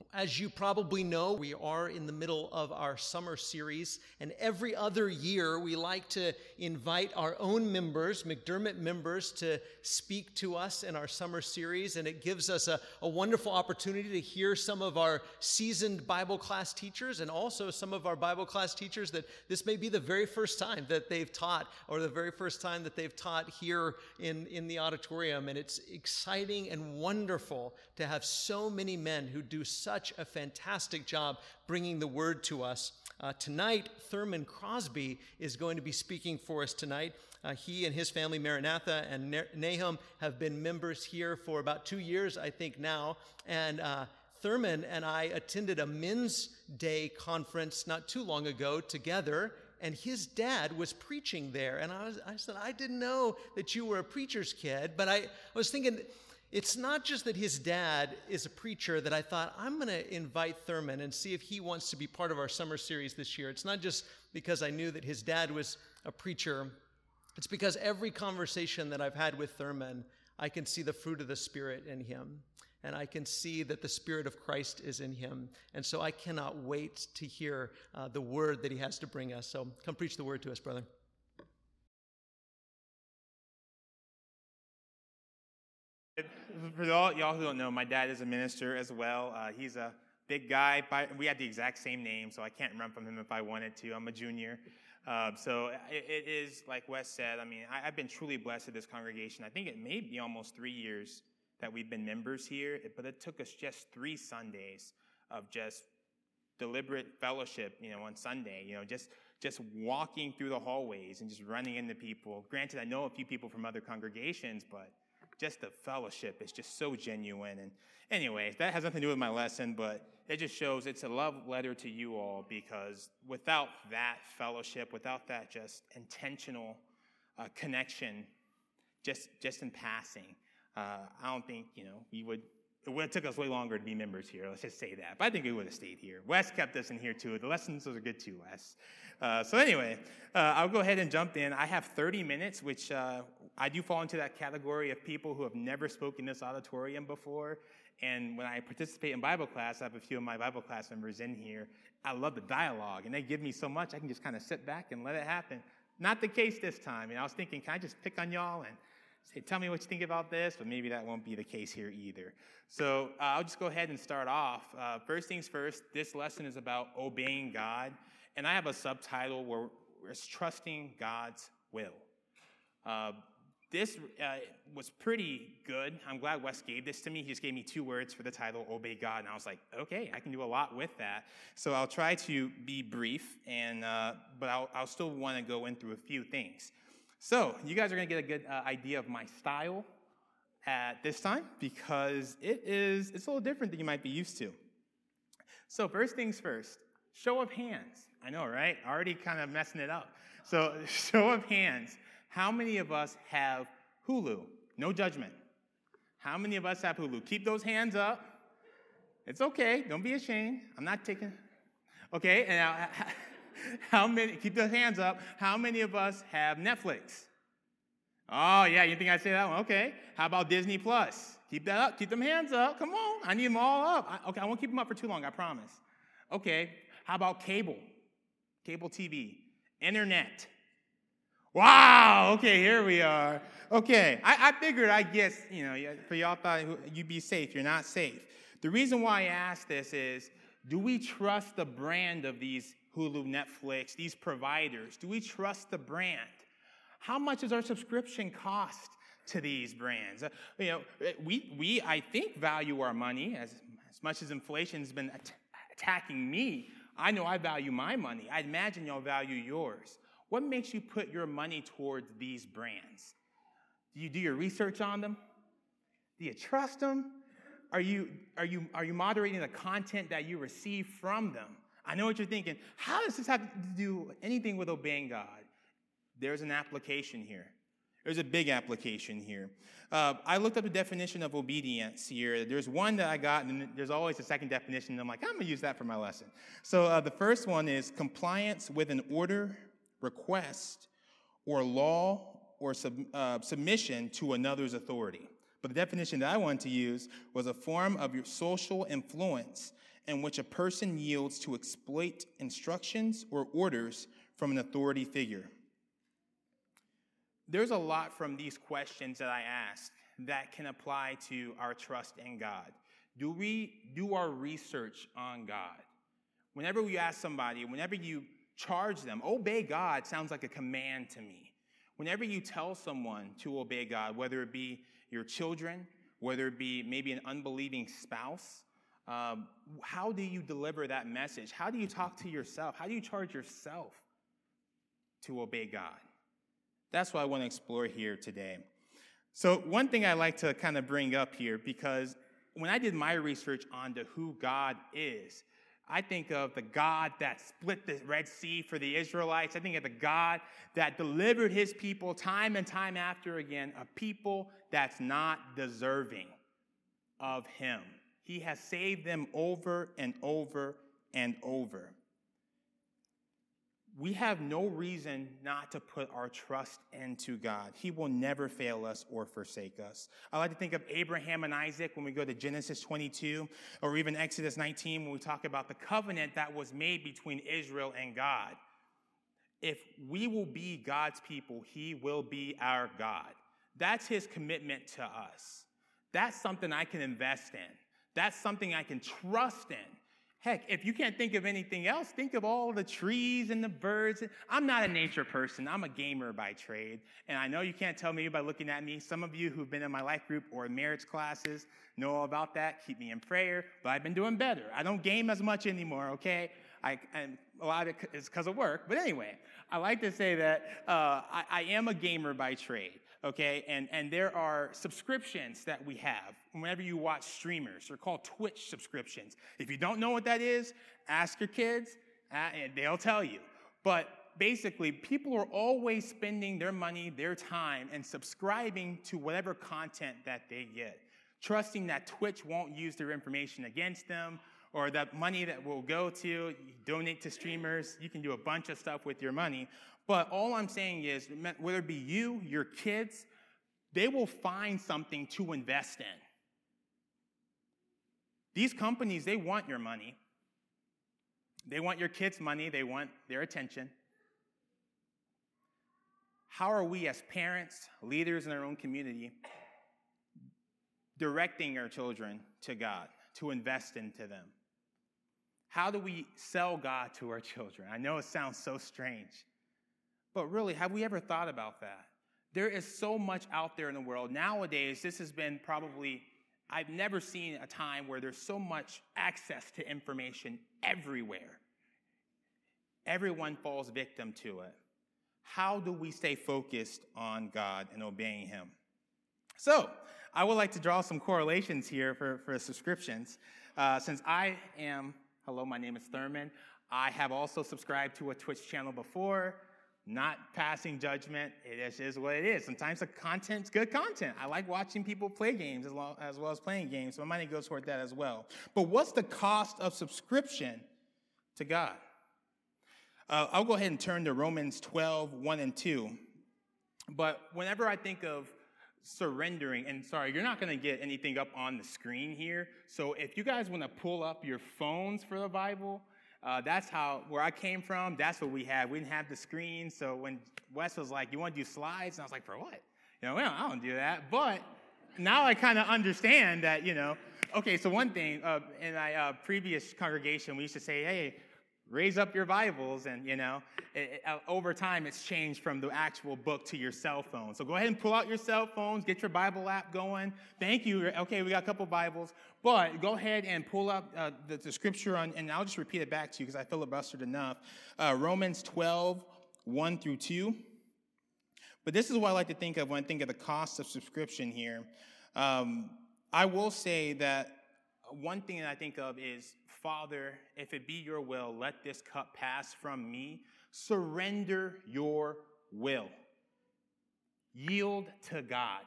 As you probably know, we are in the middle of our summer series, and every other year we like to invite our own members, McDermott members, to speak to us in our summer series, and it gives us a wonderful opportunity to hear some of our seasoned Bible class teachers and also some of our Bible class teachers that this may be the very first time that they've taught or the very first time that they've taught here in the auditorium, and it's exciting and wonderful to have so many men who do such a fantastic job bringing the word to us. Tonight, Thurman Crosby is going to be speaking for us tonight. He and his family, Maranatha and Nahum, have been members here for about 2 years, I think now. And Thurman and I attended a Men's Day conference not too long ago together, and his dad was preaching there. And I said, I didn't know that you were a preacher's kid, but I was thinking, it's not just that his dad is a preacher that I thought, I'm going to invite Thurman and see if he wants to be part of our summer series this year. It's not just because I knew that his dad was a preacher. It's because every conversation that I've had with Thurman, I can see the fruit of the Spirit in him. And I can see that the Spirit of Christ is in him. And so I cannot wait to hear the word that he has to bring us. So come preach the word to us, brother. For all y'all who don't know, my dad is a minister as well. He's a big guy. We have the exact same name, so I can't run from him if I wanted to. I'm a junior. So it is, like Wes said, I mean, I've been truly blessed at this congregation. I think it may be almost 3 years that we've been members here, but it took us just 3 Sundays of just deliberate fellowship, on Sunday, just walking through the hallways and just running into people. Granted, I know a few people from other congregations, but just the fellowship is just so genuine. And anyway, that has nothing to do with my lesson, but it just shows it's a love letter to you all, because without that fellowship, without that just intentional connection, just in passing, I don't think, we would. It would have took us way longer to be members here. Let's just say that. But I think we would have stayed here. Wes kept us in here, too. The lessons are good, too, Wes. So anyway, I'll go ahead and jump in. I have 30 minutes, which I do fall into that category of people who have never spoken in this auditorium before. And when I participate in Bible class, I have a few of my Bible class members in here. I love the dialogue, and they give me so much, I can just kind of sit back and let it happen. Not the case this time. I was thinking, can I just pick on y'all and say, tell me what you think about this? But maybe that won't be the case here either. So I'll just go ahead and start off. First things first, this lesson is about obeying God. And I have a subtitle where it's trusting God's will. This was pretty good. I'm glad Wes gave this to me. He just gave me 2 words for the title, Obey God. And I was like, okay, I can do a lot with that. So I'll try to be brief, but I'll still want to go in through a few things. So you guys are going to get a good idea of my style at this time, because it's a little different than you might be used to. So first things first, show of hands. I know, right? Already kind of messing it up. So show of hands. How many of us have Hulu? No judgment. How many of us have Hulu? Keep those hands up. It's okay. Don't be ashamed. I'm not taking. Okay, and now, how many? Keep those hands up. How many of us have Netflix? Oh, yeah, you think I'd say that one? Okay. How about Disney Plus? Keep that up. Keep them hands up. Come on. I need them all up. I won't keep them up for too long, I promise. Okay. How about cable? Cable TV. Internet. Wow. Okay, here we are. Okay. I figured, I guess, for y'all thought you'd be safe. You're not safe. The reason why I ask this is, do we trust the brand of these Hulu, Netflix, these providers? Do we trust the brand? How much does our subscription cost to these brands? We I think, value our money as much as inflation's been attacking me. I know I value my money. I imagine y'all value yours. What makes you put your money towards these brands? Do you do your research on them? Do you trust them? Are you moderating the content that you receive from them? I know what you're thinking. How does this have to do anything with obeying God? There's an application here. There's a big application here. I looked up the definition of obedience here. There's one that I got, and there's always a second definition. And I'm like, I'm going to use that for my lesson. So the first one is compliance with an order, request, or law, or submission to another's authority. But the definition that I wanted to use was a form of your social influence in which a person yields to exploit instructions or orders from an authority figure. There's a lot from these questions that I asked that can apply to our trust in God. Do we do our research on God? Whenever we ask somebody, whenever you charge them, obey God sounds like a command to me. Whenever you tell someone to obey God, whether it be your children, whether it be maybe an unbelieving spouse, how do you deliver that message? How do you talk to yourself? How do you charge yourself to obey God? That's what I want to explore here today. So one thing I like to kind of bring up here, because when I did my research onto who God is, I think of the God that split the Red Sea for the Israelites. I think of the God that delivered his people time and time after again, a people that's not deserving of him. He has saved them over and over and over. We have no reason not to put our trust into God. He will never fail us or forsake us. I like to think of Abraham and Isaac when we go to Genesis 22 or even Exodus 19 when we talk about the covenant that was made between Israel and God. If we will be God's people, he will be our God. That's his commitment to us. That's something I can invest in. That's something I can trust in. Heck, if you can't think of anything else, think of all the trees and the birds. I'm not a nature person. I'm a gamer by trade. And I know you can't tell me by looking at me. Some of you who've been in my life group or marriage classes know all about that. Keep me in prayer. But I've been doing better. I don't game as much anymore, okay? And a lot of it is because of work. But anyway, I like to say that I am a gamer by trade. Okay, and there are subscriptions that we have whenever you watch streamers. They're called Twitch subscriptions. If you don't know what that is, ask your kids, and they'll tell you. But basically, people are always spending their money, their time, and subscribing to whatever content that they get, trusting that Twitch won't use their information against them, or that money that will go to, you donate to streamers. You can do a bunch of stuff with your money. But all I'm saying is, whether it be you, your kids, they will find something to invest in. These companies, they want your money. They want your kids' money. They want their attention. How are we as parents, leaders in our own community, directing our children to God, to invest into them? How do we sell God to our children? I know it sounds so strange. But really, have we ever thought about that? There is so much out there in the world. Nowadays, this has been probably, I've never seen a time where there's so much access to information everywhere. Everyone falls victim to it. How do we stay focused on God and obeying him? So, I would like to draw some correlations here for subscriptions. Since hello, my name is Thurman. I have also subscribed to a Twitch channel before. Not passing judgment. It is what it is. Sometimes the content's good content. I like watching people play games as well as playing games, so my money goes toward that as well. But what's the cost of subscription to God? I'll go ahead and turn to Romans 12, 1 and 2. But whenever I think of surrendering, and sorry, you're not going to get anything up on the screen here, so if you guys want to pull up your phones for the Bible, that's where I came from, that's what we had. We didn't have the screen, so when Wes was like, you want to do slides? And I was like, for what? I don't do that. But now I kind of understand that, okay, so one thing, in my previous congregation, we used to say, hey, raise up your Bibles, and, over time, it's changed from the actual book to your cell phone. So go ahead and pull out your cell phones, get your Bible app going. Thank you. Okay, we got a couple Bibles. But go ahead and pull up the scripture, and I'll just repeat it back to you because I filibustered enough. Romans 12, 1 through 2. But this is what I like to think of when I think of the cost of subscription here. I will say that one thing that I think of is, Father, if it be your will, let this cup pass from me. Surrender your will. Yield to God.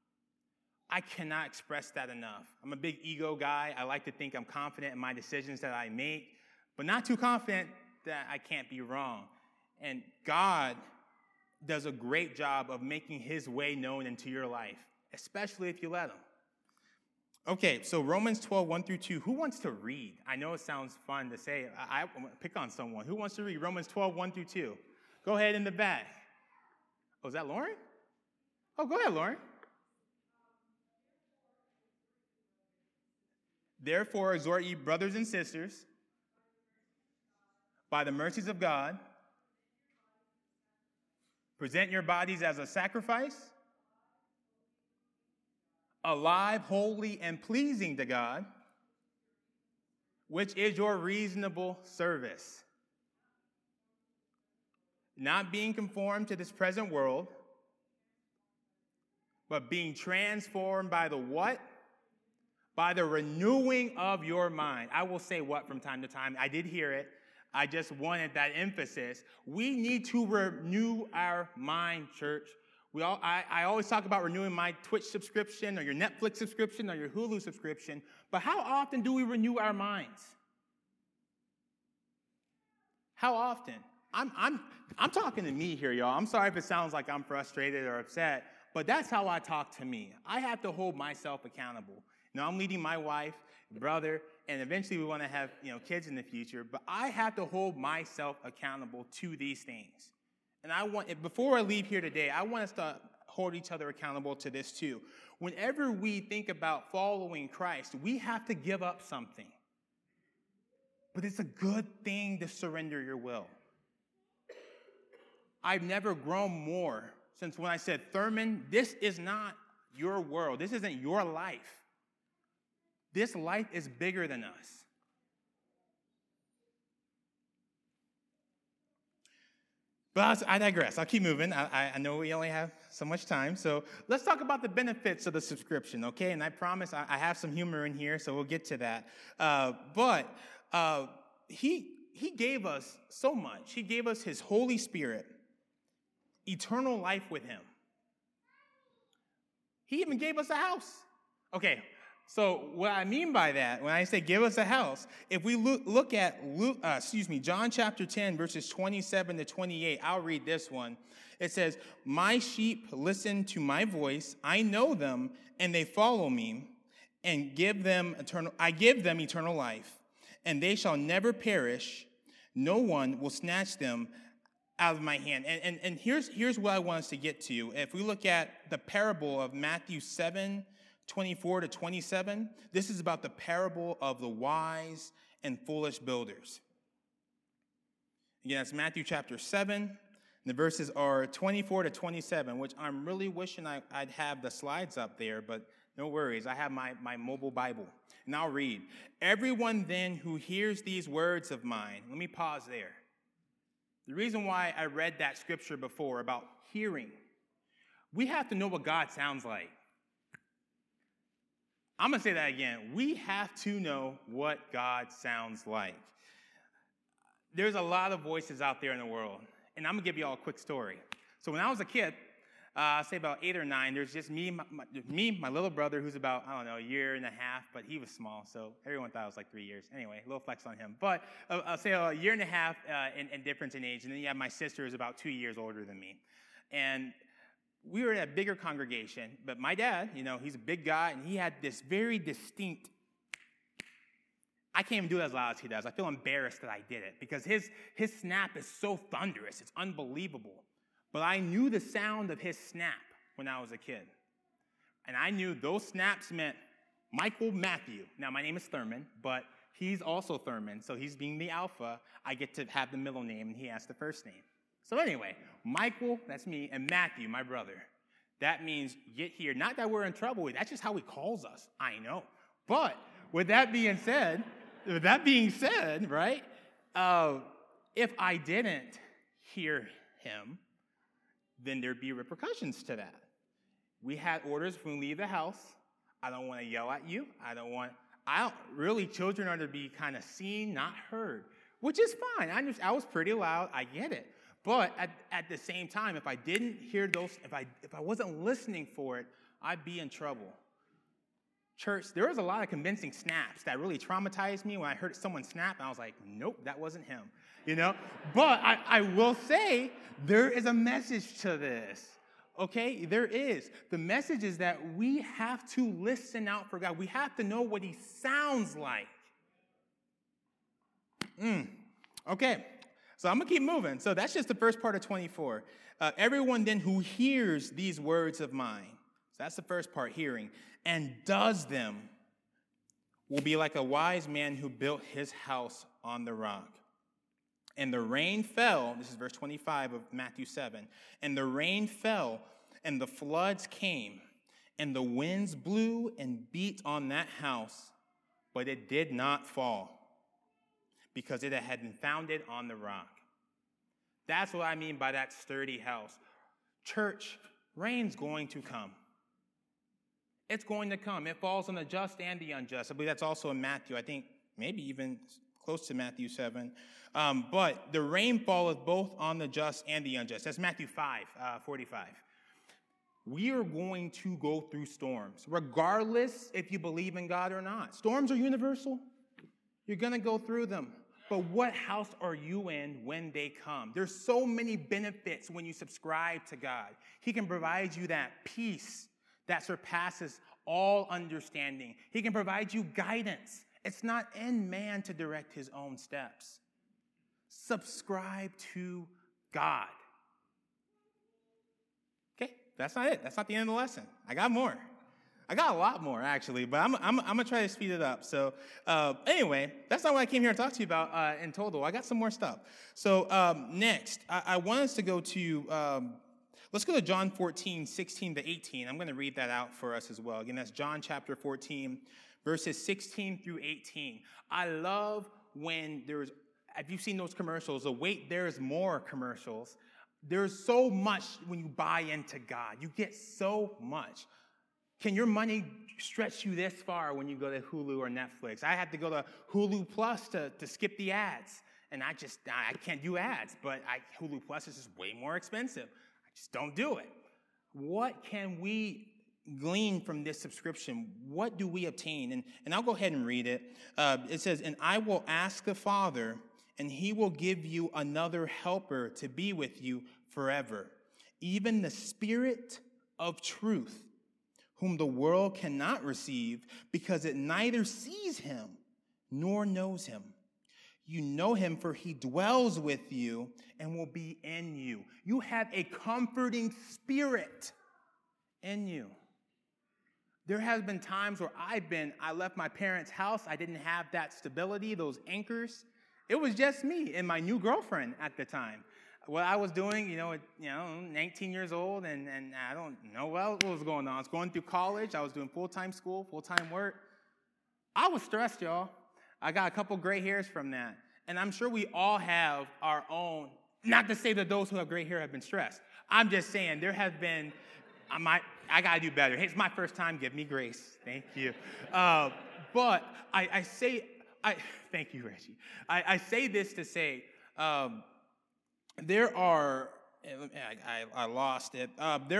I cannot express that enough. I'm a big ego guy. I like to think I'm confident in my decisions that I make, but not too confident that I can't be wrong. And God does a great job of making his way known into your life, especially if you let him. Okay, so Romans 12, 1 through 2. Who wants to read? I know it sounds fun to say. I pick on someone. Who wants to read Romans 12, 1 through 2? Go ahead in the back. Oh, is that Lauren? Oh, go ahead, Lauren. Therefore, exhort ye brothers and sisters, by the mercies of God, present your bodies as a sacrifice, alive, holy, and pleasing to God, which is your reasonable service. Not being conformed to this present world, but being transformed by the what? By the renewing of your mind. I will say what from time to time. I did hear it. I just wanted that emphasis. We need to renew our mind, church. I always talk about renewing my Twitch subscription or your Netflix subscription or your Hulu subscription, but how often do we renew our minds? How often? I'm talking to me here, y'all. I'm sorry if it sounds like I'm frustrated or upset, but that's how I talk to me. I have to hold myself accountable. I'm leading my wife, brother, and eventually we want to have kids in the future, but I have to hold myself accountable to these things. And before I leave here today, I want us to hold each other accountable to this too. Whenever we think about following Christ, we have to give up something. But it's a good thing to surrender your will. I've never grown more since when I said, Thurman, this is not your world. This isn't your life. This life is bigger than us. But I digress. I'll keep moving. I know we only have so much time. So let's talk about the benefits of the subscription, okay? And I promise I have some humor in here, so we'll get to that. But he gave us so much. He gave us his Holy Spirit, eternal life with him. He even gave us a house. Okay, so what I mean by that, when I say give us a house, if we look at John chapter 10, verses 27 to 28, I'll read this one. It says, my sheep listen to my voice. I know them, and they follow me, and I give them eternal life, and they shall never perish. No one will snatch them out of my hand. And here's what I want us to get to. If we look at the parable of Matthew 7, 24 to 27, this is about the parable of the wise and foolish builders. Again, it's Matthew chapter 7. The verses are 24 to 27, which I'm really wishing I'd have the slides up there, but no worries. I have my mobile Bible, and I'll read. Everyone then who hears these words of mine, let me pause there. The reason why I read that scripture before about hearing, we have to know what God sounds like. I'm going to say that again. We have to know what God sounds like. There's a lot of voices out there in the world, and I'm going to give you all a quick story. So when I was a kid, say about 8 or 9, there's just me, my little brother, who's about, a year and a half, but he was small, so everyone thought it was like 3 years. Anyway, a little flex on him. But I'll say a year and a half in difference in age, and then you have my sister who's about 2 years older than me. And we were in a bigger congregation, but my dad, he's a big guy, and he had this very distinct, I can't even do it as loud as he does. I feel embarrassed that I did it, because his snap is so thunderous. It's unbelievable. But I knew the sound of his snap when I was a kid. And I knew those snaps meant Michael Matthew. Now, my name is Thurman, but he's also Thurman, so he's being the alpha. I get to have the middle name, and he has the first name. So anyway, Michael, that's me, and Matthew, my brother. That means get here. Not that we're in trouble. That's just how he calls us. I know. But with that being said, right, if I didn't hear him, then there'd be repercussions to that. We had orders when we leave the house. I don't want to yell at you. Children are to be kind of seen, not heard, which is fine. I was pretty loud. I get it. But at the same time, if I didn't hear those, if I wasn't listening for it, I'd be in trouble. Church, there was a lot of convincing snaps that really traumatized me when I heard someone snap, and I was like, nope, that wasn't him, But I will say there is a message to this. Okay, there is. The message is that we have to listen out for God. We have to know what he sounds like. Okay, so I'm going to keep moving. So that's just the first part of 24. Everyone then who hears these words of mine, so that's the first part, hearing, and does them, will be like a wise man who built his house on the rock. And the rain fell, this is verse 25 of Matthew 7, and the rain fell, and the floods came, and the winds blew and beat on that house, but it did not fall, because it had been founded on the rock. That's what I mean by that sturdy house. Church, rain's going to come. It's going to come. It falls on the just and the unjust. I believe that's also in Matthew, I think maybe even close to Matthew 7. But the rain falleth both on the just and the unjust. That's Matthew 5:45. We are going to go through storms, regardless if you believe in God or not. Storms are universal. You're going to go through them. But what house are you in when they come? There's so many benefits when you subscribe to God. He can provide you that peace that surpasses all understanding. He can provide you guidance. It's not in man to direct his own steps. Subscribe to God. Okay, that's not it. That's not the end of the lesson. I got more. I got a lot more, actually, but I'm going to try to speed it up. So anyway, that's not what I came here to talk to you about in total. I got some more stuff. So next, I want us to go to, let's go to John 14, 16 to 18. I'm going to read that out for us as well. Again, that's John chapter 14, verses 16 through 18. I love when there's, have you seen those commercials? The Wait, There's More commercials. There's so much when you buy into God. You get so much. Can your money stretch you this far when you go to Hulu or Netflix? I had to go to Hulu Plus to skip the ads. And I can't do ads, but Hulu Plus is just way more expensive. I just don't do it. What can we glean from this subscription? What do we obtain? And I'll go ahead and read it. It says, and I will ask the Father, and he will give you another helper to be with you forever, even the Spirit of truth, whom the world cannot receive because it neither sees him nor knows him. You know him, for he dwells with you and will be in you. You have a comforting spirit in you. There has been times where I left my parents' house. I didn't have that stability, those anchors. It was just me and my new girlfriend at the time. What I was doing, 19 years old, and I don't know what was going on. I was going through college. I was doing full-time school, full-time work. I was stressed, y'all. I got a couple gray hairs from that. And I'm sure we all have our own, not to say that those who have gray hair have been stressed. I'm just saying there have been, I got to do better. Hey, it's my first time. Give me grace. Thank you. But thank you, Reggie. I say this to say, there are, I lost it.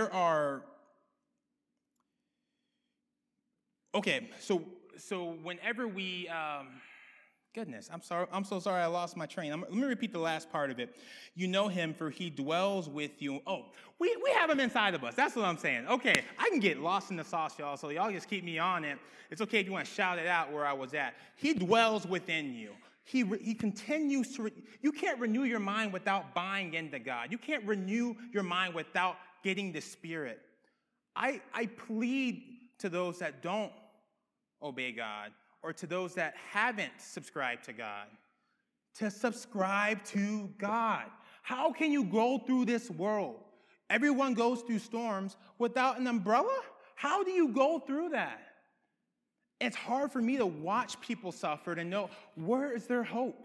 Okay, so whenever we, goodness, I'm so sorry I lost my train. Let me repeat the last part of it. You know him, for he dwells with you. Oh, we have him inside of us. That's what I'm saying. Okay, I can get lost in the sauce, y'all, so y'all just keep me on it. It's okay if you want to shout it out where I was at. He dwells within you. He continues to, you can't renew your mind without buying into God. You can't renew your mind without getting the Spirit. I plead to those that don't obey God, or to those that haven't subscribed to God, to subscribe to God. How can you go through this world? Everyone goes through storms without an umbrella? How do you go through that? It's hard for me to watch people suffer and know, where is their hope?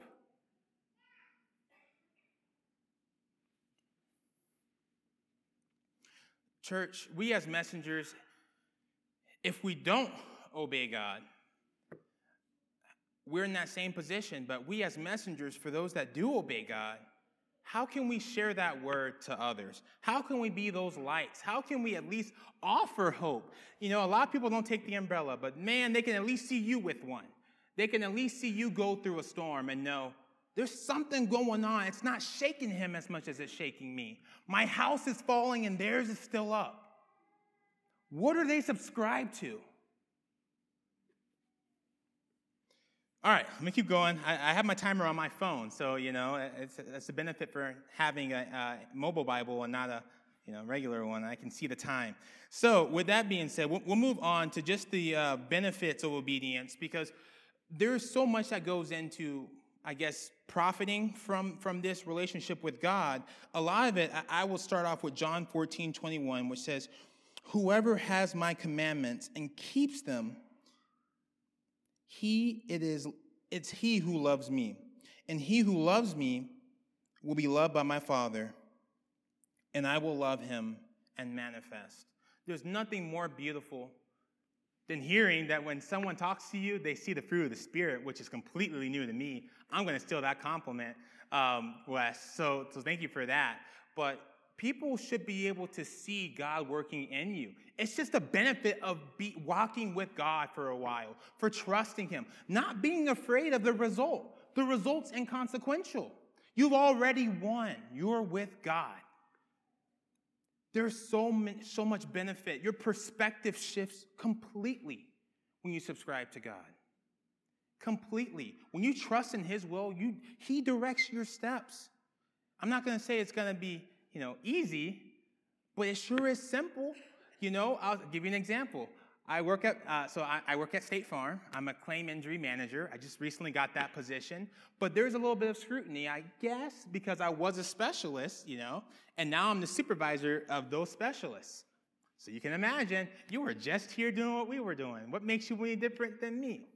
Church, we as messengers, if we don't obey God, we're in that same position. But we as messengers, for those that do obey God, how can we share that word to others? How can we be those lights? How can we at least offer hope? A lot of people don't take the umbrella, but man, they can at least see you with one. They can at least see you go through a storm and know There's something going on. It's not shaking him as much as it's shaking me. My house is falling and theirs is still up. What are they subscribed to? All right, let me keep going. I have my timer on my phone, so, it's a benefit for having a mobile Bible and not a regular one. I can see the time. So with that being said, we'll move on to just the benefits of obedience, because there's so much that goes into, I guess, profiting from this relationship with God. A lot of it, I will start off with John 14:21, which says, "Whoever has my commandments and keeps them, it's he who loves me. And he who loves me will be loved by my Father, and I will love him and manifest." There's nothing more beautiful than hearing that when someone talks to you, they see the fruit of the Spirit, which is completely new to me. I'm going to steal that compliment, Wes. So thank you for that. But people should be able to see God working in you. It's just a benefit of walking with God for a while, for trusting him, not being afraid of the result. The result's inconsequential. You've already won. You're with God. There's so much benefit. Your perspective shifts completely when you subscribe to God. Completely. When you trust in his will, he directs your steps. I'm not going to say it's going to be, easy, but it sure is simple. I'll give you an example. I work at State Farm. I'm a claim injury manager. I just recently got that position. But there's a little bit of scrutiny, I guess, because I was a specialist, and now I'm the supervisor of those specialists. So you can imagine, you were just here doing what we were doing. What makes you any different than me?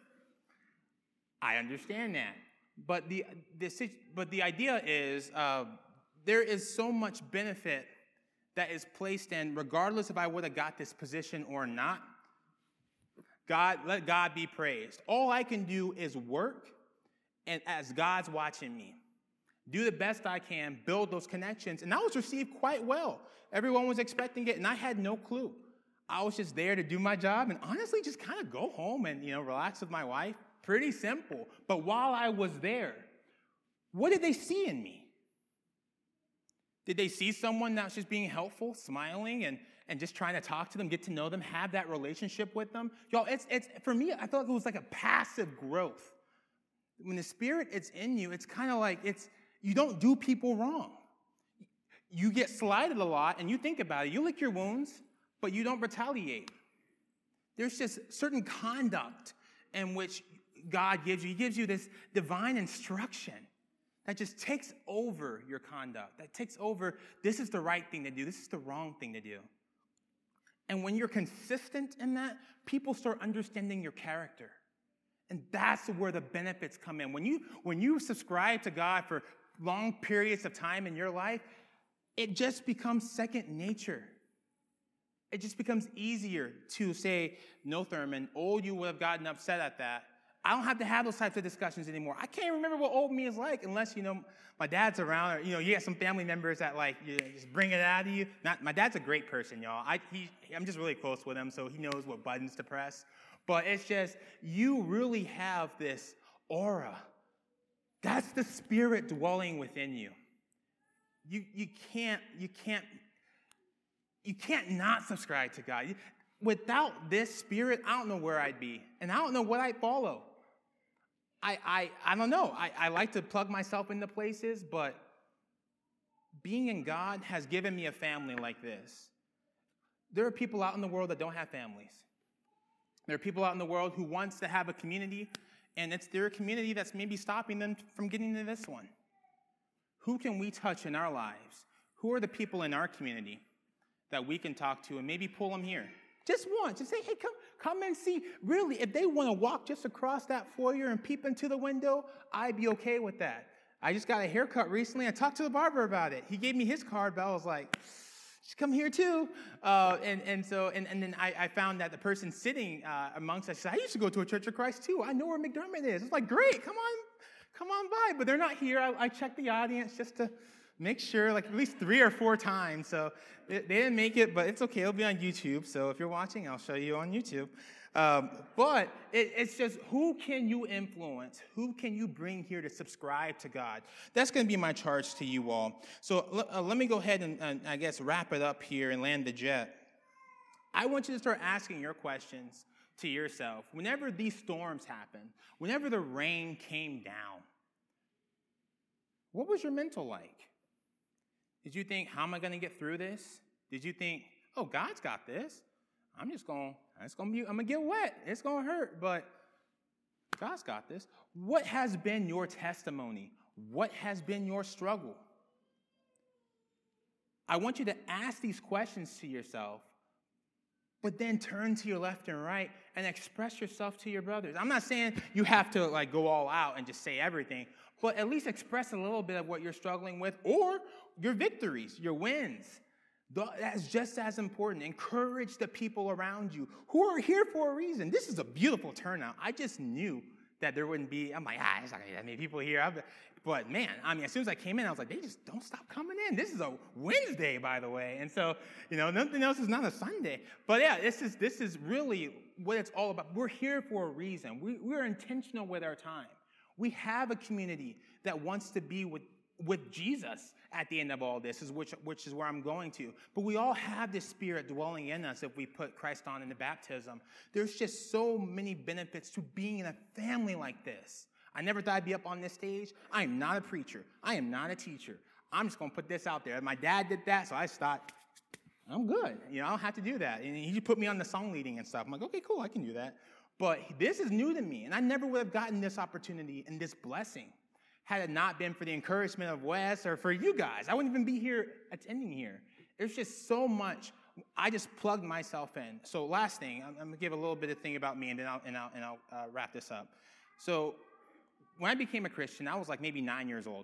I understand that. But the idea is there is so much benefit that is placed in, regardless if I would have got this position or not. Let God be praised. All I can do is work, and as God's watching me, do the best I can, build those connections. And I was received quite well. Everyone was expecting it, and I had no clue. I was just there to do my job and honestly just kind of go home and, relax with my wife. Pretty simple. But while I was there, what did they see in me? Did they see someone that was just being helpful, smiling, and just trying to talk to them, get to know them, have that relationship with them? Y'all, it's for me, I felt like it was like a passive growth. When the Spirit is in you, it's kind of like you don't do people wrong. You get slighted a lot, and you think about it. You lick your wounds, but you don't retaliate. There's just certain conduct in which God gives you. He gives you this divine instruction that just takes over your conduct, that takes over, this is the right thing to do, this is the wrong thing to do. And when you're consistent in that, people start understanding your character. And that's where the benefits come in. When you subscribe to God for long periods of time in your life, it just becomes second nature. It just becomes easier to say, "No, Thurman, old you would have gotten upset at that. I don't have to have those types of discussions anymore. I can't remember what old me is like unless, my dad's around, or, you got some family members that, just bring it out of you." My dad's a great person, y'all. I'm just really close with him, so he knows what buttons to press. But it's just, you really have this aura. That's the Spirit dwelling within you. You can't not subscribe to God. Without this Spirit, I don't know where I'd be, and I don't know what I'd follow. I don't know. I like to plug myself into places, but being in God has given me a family like this. There are people out in the world that don't have families. There are people out in the world who wants to have a community, and it's their community that's maybe stopping them from getting to this one. Who can we touch in our lives? Who are the people in our community that we can talk to and maybe pull them here? Just once. Just say, "Hey, come and see." Really, if they want to walk just across that foyer and peep into the window, I'd be okay with that. I just got a haircut recently. I talked to the barber about it. He gave me his card, but I was like, "Just come here too." And then I found that the person sitting amongst us said, "I used to go to a Church of Christ too. I know where McDermott is." It's like, great, come on by. But they're not here. I checked the audience just to make sure, like at least 3 or 4 times. So they didn't make it, but it's okay. It'll be on YouTube. So if you're watching, I'll show you on YouTube. But it's just, who can you influence? Who can you bring here to subscribe to God? That's going to be my charge to you all. So let me go ahead and I guess wrap it up here and land the jet. I want you to start asking your questions to yourself. Whenever these storms happen, whenever the rain came down, what was your mental like? Did you think, how am I going to get through this? Did you think, oh, God's got this. I'm going to get wet. It's going to hurt, but God's got this. What has been your testimony? What has been your struggle? I want you to ask these questions to yourself, but then turn to your left and right and express yourself to your brothers. I'm not saying you have to like go all out and just say everything, but at least express a little bit of what you're struggling with or your victories, your wins. That's just as important. Encourage the people around you who are here for a reason. This is a beautiful turnout. I just knew that there wouldn't be, I'm like, it's not going to be that many people here. But man, I mean, as soon as I came in, I was like, they just don't stop coming in. This is a Wednesday, by the way. And so, nothing else is not a Sunday. But yeah, this is really what it's all about. We're here for a reason. We're intentional with our time. We have a community that wants to be with Jesus at the end of all this, which is where I'm going to. But we all have this Spirit dwelling in us if we put Christ on in the baptism. There's just so many benefits to being in a family like this. I never thought I'd be up on this stage. I am not a preacher. I am not a teacher. I'm just going to put this out there. My dad did that, so I just thought, I'm good. I don't have to do that. And he put me on the song leading and stuff. I'm like, okay, cool, I can do that. But this is new to me, and I never would have gotten this opportunity and this blessing had it not been for the encouragement of Wes or for you guys. I wouldn't even be here attending here. There's just so much. I just plugged myself in. So last thing, I'm going to give a little bit of thing about me, and then I'll wrap this up. So when I became a Christian, I was like maybe 9 years old.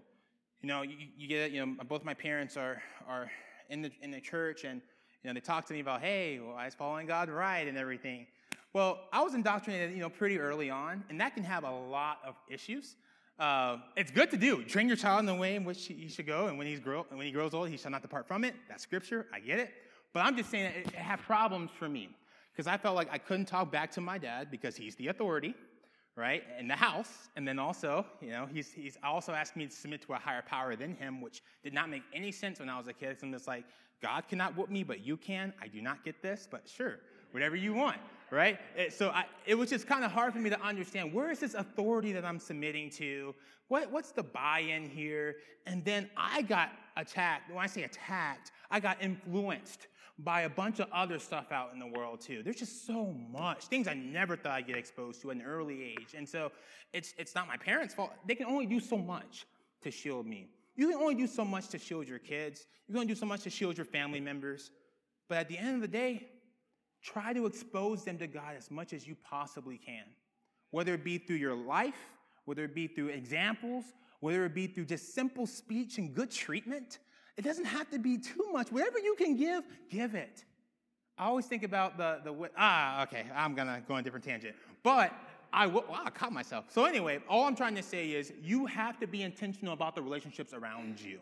You get it. Both my parents are in the church, and they talk to me about, hey, well, I was following God right and everything. Well, I was indoctrinated, pretty early on, and that can have a lot of issues. It's good to do. Train your child in the way in which he should go, and when he grows old, he shall not depart from it. That's scripture. I get it. But I'm just saying it had problems for me because I felt like I couldn't talk back to my dad because he's the authority, right, in the house. And then also, he's also asked me to submit to a higher power than him, which did not make any sense when I was a kid. So I'm just like, God cannot whoop me, but you can. I do not get this, but sure, whatever you want. Right? So it was just kind of hard for me to understand, where is this authority that I'm submitting to? What's the buy-in here? And then I got attacked. When I say attacked, I got influenced by a bunch of other stuff out in the world too. There's just so much. Things I never thought I'd get exposed to at an early age. And so it's not my parents' fault. They can only do so much to shield me. You can only do so much to shield your kids. You can only do so much to shield your family members. But at the end of the day, try to expose them to God as much as you possibly can, whether it be through your life, whether it be through examples, whether it be through just simple speech and good treatment. It doesn't have to be too much. Whatever you can give it. I always think about okay, I'm going to go on a different tangent. But I caught myself. So anyway, all I'm trying to say is you have to be intentional about the relationships around you.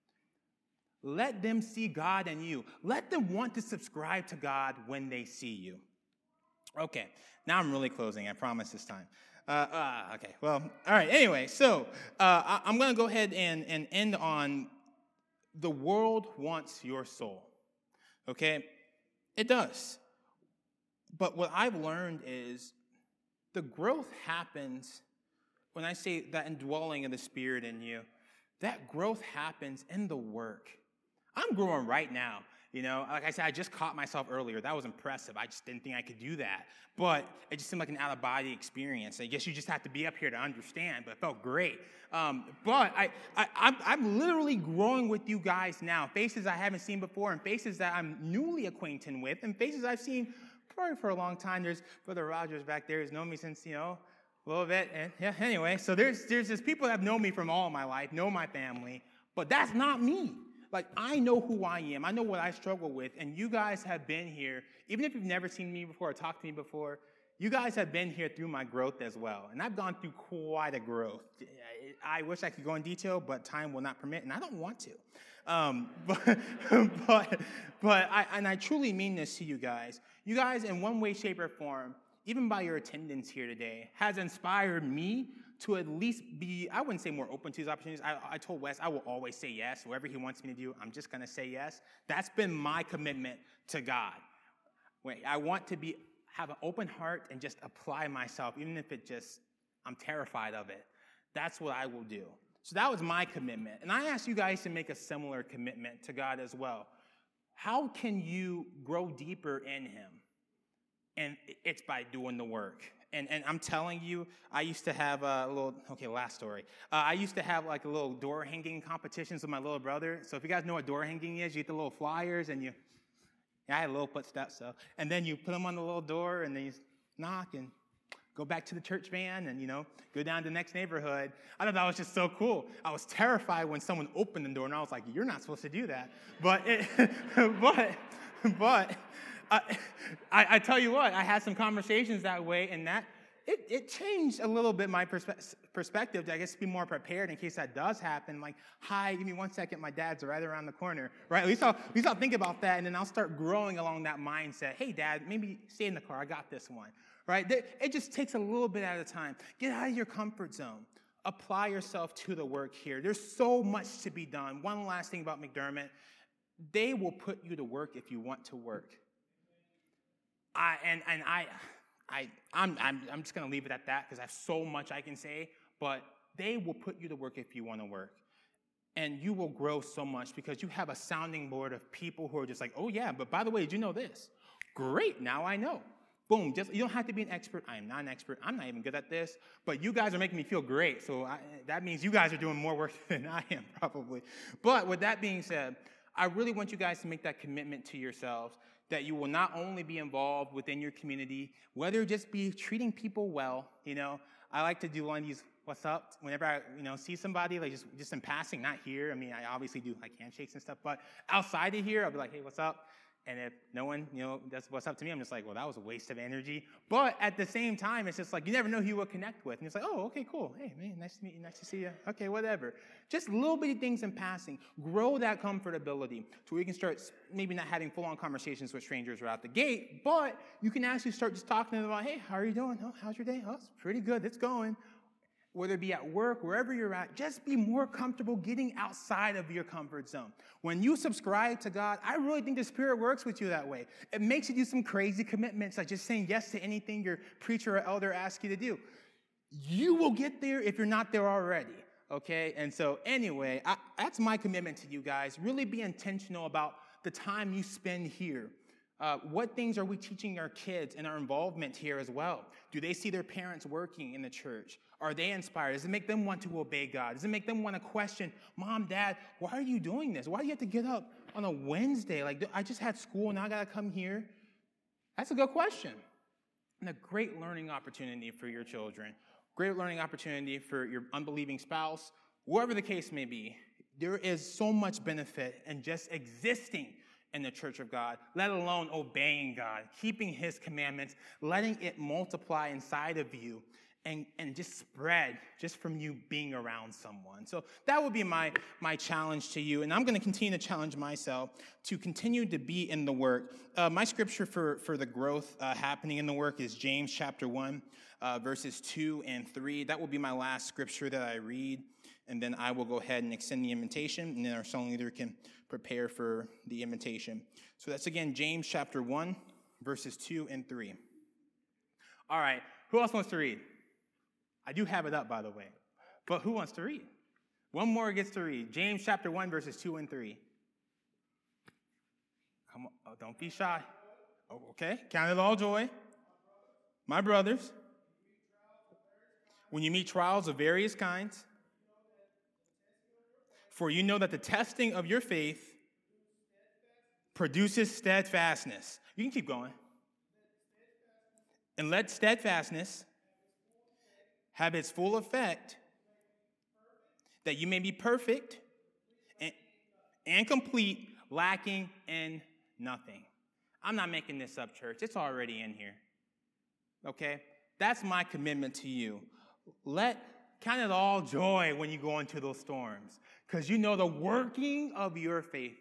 Let them see God in you. Let them want to subscribe to God when they see you. Okay, now I'm really closing, I promise this time. Okay, well, all right, anyway, so I'm going to go ahead and end on the world wants your soul, okay? It does. But what I've learned is the growth happens when I say that indwelling of the Spirit in you, that growth happens in the work. I'm growing right now. Like I said, I just caught myself earlier. That was impressive. I just didn't think I could do that. But it just seemed like an out-of-body experience. I guess you just have to be up here to understand, but it felt great. But I'm literally growing with you guys now. Faces I haven't seen before and faces that I'm newly acquainted with and faces I've seen probably for a long time. There's Brother Rogers back there who's known me since, a little bit. And yeah, anyway, so there's just people that have known me from all my life, know my family, but that's not me. Like, I know who I am. I know what I struggle with. And you guys have been here. Even if you've never seen me before or talked to me before, you guys have been here through my growth as well. And I've gone through quite a growth. I wish I could go in detail, but time will not permit, and I don't want to. But I truly mean this to you guys. You guys, in one way, shape, or form, even by your attendance here today, has inspired me to at least be, I wouldn't say more open to these opportunities. I told Wes I will always say yes. Whatever he wants me to do, I'm just going to say yes. That's been my commitment to God. I want to have an open heart and just apply myself, even if I'm terrified of it. That's what I will do. So that was my commitment. And I ask you guys to make a similar commitment to God as well. How can you grow deeper in him? And it's by doing the work. And I'm telling you, I used to have last story. I used to have like a little door hanging competitions with my little brother. So if you guys know what door hanging is, you get the little flyers and I had little footsteps. And then you put them on the little door and then you knock and go back to the church van and, go down to the next neighborhood. I thought that was just so cool. I was terrified when someone opened the door and I was like, you're not supposed to do that. But I tell you what, I had some conversations that way, and that it changed a little bit my perspective to, I guess, be more prepared in case that does happen. Like, hi, give me 1 second, my dad's right around the corner, right? At least I'll think about that, and then I'll start growing along that mindset. Hey, Dad, maybe stay in the car. I got this one, right? It just takes a little bit at a time. Get out of your comfort zone. Apply yourself to the work here. There's so much to be done. One last thing about McDermott. They will put you to work if you want to work. I'm just going to leave it at that because I have so much I can say, but they will put you to work if you want to work. And you will grow so much because you have a sounding board of people who are just like, oh yeah, but by the way, did you know this? Great, now I know. Boom, you don't have to be an expert. I am not an expert. I'm not even good at this, but you guys are making me feel great, so that means you guys are doing more work than I am probably. But with that being said, I really want you guys to make that commitment to yourselves that you will not only be involved within your community, whether just be treating people well. I like to do one of these what's up whenever I see somebody, like just in passing, not here. I mean, I obviously do like handshakes and stuff, but outside of here, I'll be like, hey, what's up? And if no one, does what's up to me, I'm just like, well, that was a waste of energy. But at the same time, it's just like, you never know who you will connect with. And it's like, oh, okay, cool. Hey, man, nice to meet you. Nice to see you. Okay, whatever. Just little bitty things in passing. Grow that comfortability to where you can start maybe not having full-on conversations with strangers right out the gate, but you can actually start just talking to them about, hey, how are you doing? Oh, how's your day? Oh, it's pretty good. It's going. Whether it be at work, wherever you're at, just be more comfortable getting outside of your comfort zone. When you subscribe to God, I really think the Spirit works with you that way. It makes you do some crazy commitments, like just saying yes to anything your preacher or elder asks you to do. You will get there if you're not there already, okay? And so anyway, that's my commitment to you guys. Really be intentional about the time you spend here. What things are we teaching our kids and our involvement here as well? Do they see their parents working in the church? Are they inspired? Does it make them want to obey God? Does it make them want to question, Mom, Dad, why are you doing this? Why do you have to get up on a Wednesday? Like, I just had school, now I got to come here. That's a good question. And a great learning opportunity for your children. Great learning opportunity for your unbelieving spouse. Whatever the case may be, there is so much benefit in just existing in the church of God, let alone obeying God, keeping his commandments, letting it multiply inside of you and just spread just from you being around someone. So that would be my challenge to you, and I'm going to continue to challenge myself to continue to be in the work. My scripture for the growth happening in the work is James chapter 1, verses 2 and 3. That will be my last scripture that I read, and then I will go ahead and extend the invitation, and then our song leader can prepare for the invitation. So that's, again, James chapter 1, verses 2 and 3. All right, who else wants to read? I do have it up, by the way. But who wants to read? One more gets to read. James chapter 1, verses 2 and 3. Come on, oh, don't be shy. Oh, okay, count it all joy. My brothers, when you meet trials of various kinds, for you know that the testing of your faith produces steadfastness. You can keep going. And let steadfastness have its full effect, that you may be perfect and complete, lacking in nothing. I'm not making this up, church. It's already in here. Okay? That's my commitment to you. Let Count it all joy when you go into those storms, because you know the working of your faith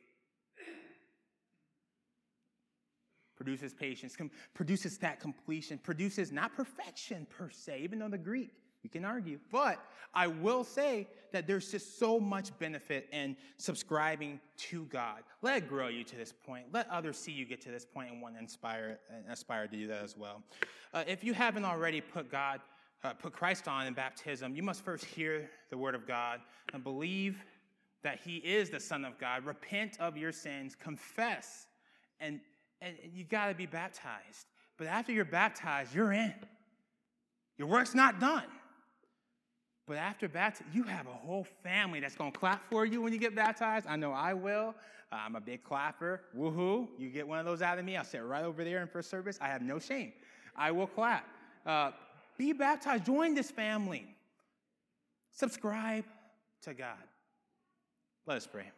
produces patience, produces that completion, produces not perfection per se, even though the Greek, we can argue. But I will say that there's just so much benefit in subscribing to God. Let it grow you to this point. Let others see you get to this point and want to aspire to do that as well. If you haven't already put Christ on in baptism, you must first hear the word of God and believe that he is the Son of God. Repent of your sins, confess, and you got to be baptized. But after you're baptized, you're in. Your work's not done. But after baptism, you have a whole family that's going to clap for you when you get baptized. I know I will. I'm a big clapper. Woohoo. You get one of those out of me, I'll sit right over there in first service. I have no shame. I will clap. Be baptized. Join this family. Subscribe to God. Let us pray.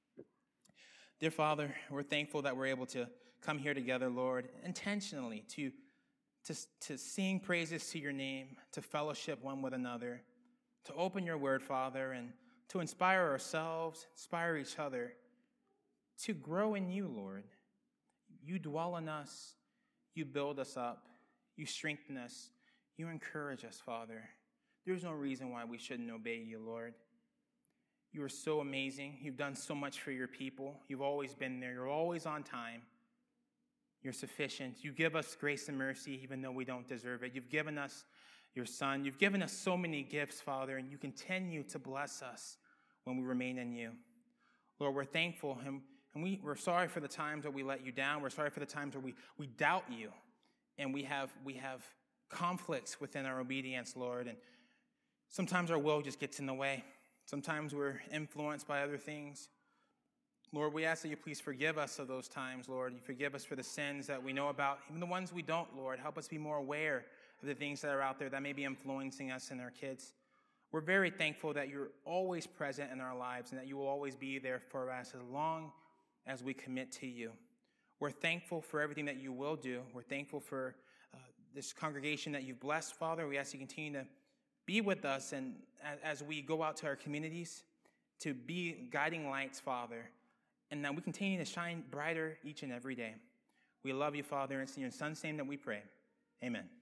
Dear Father, we're thankful that we're able to come here together, Lord, intentionally to sing praises to your name, to fellowship one with another, to open your word, Father, and to inspire ourselves, inspire each other, to grow in you, Lord. You dwell in us. You build us up. You strengthen us. You encourage us, Father. There's no reason why we shouldn't obey you, Lord. You are so amazing. You've done so much for your people. You've always been there. You're always on time. You're sufficient. You give us grace and mercy even though we don't deserve it. You've given us your Son. You've given us so many gifts, Father, and you continue to bless us when we remain in you. Lord, we're thankful, and we're sorry for the times that we let you down. We're sorry for the times where we doubt you, and we have conflicts within our obedience, Lord, and sometimes our will just gets in the way. Sometimes we're influenced by other things. Lord, we ask that you please forgive us of those times, Lord. You forgive us for the sins that we know about, even the ones we don't, Lord. Help us be more aware of the things that are out there that may be influencing us and our kids. We're very thankful that you're always present in our lives and that you will always be there for us as long as we commit to you. We're thankful for everything that you will do. We're thankful for this congregation that you've blessed, Father. We ask you continue to be with us and as we go out to our communities to be guiding lights, Father, and that we continue to shine brighter each and every day. We love you, Father, and it's in your Son's name that we pray. Amen.